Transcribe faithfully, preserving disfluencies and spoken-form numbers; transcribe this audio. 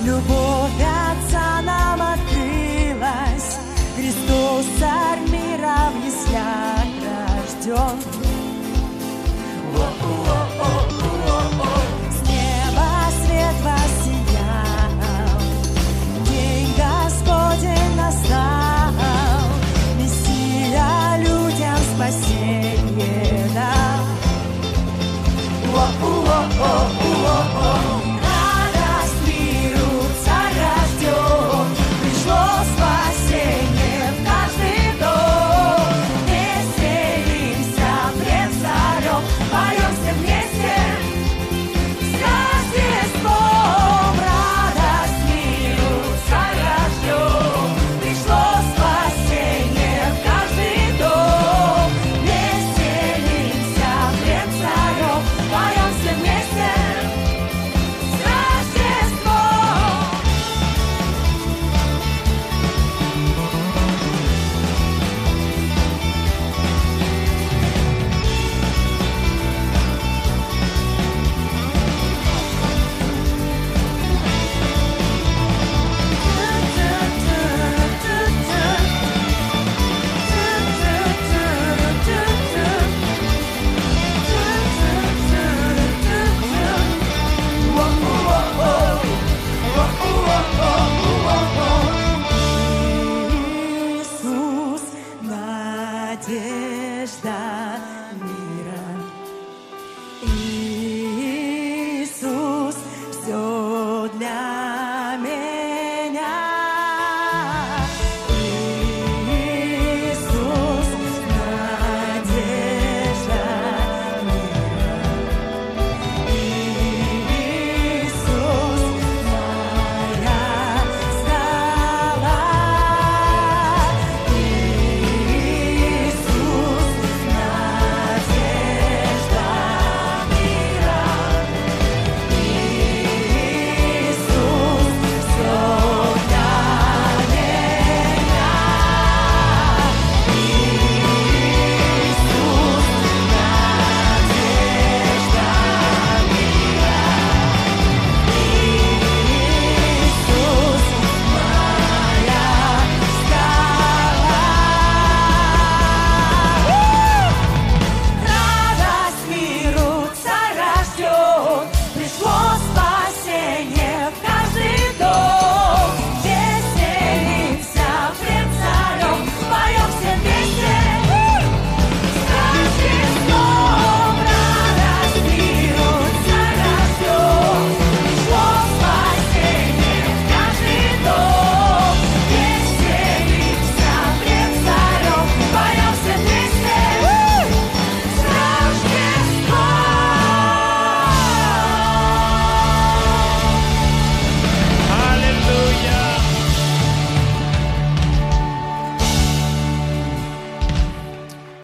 Любовь Отца нам открылась, Христос, Царь мира, в яслях рожден. С неба свет воссиял, день Господень настал, Мессия людям спасение дал. Радость миру Царь рожден, пришло спасение в каждый дом. Веселимся пред царем, поем все вместе с Рождеством. Радость миру Царь рожден, пришло спасение в каждый дом. Веселимся пред царем, поем все вместе с Рождеством. Иисус, надежда мира. Иисус, все для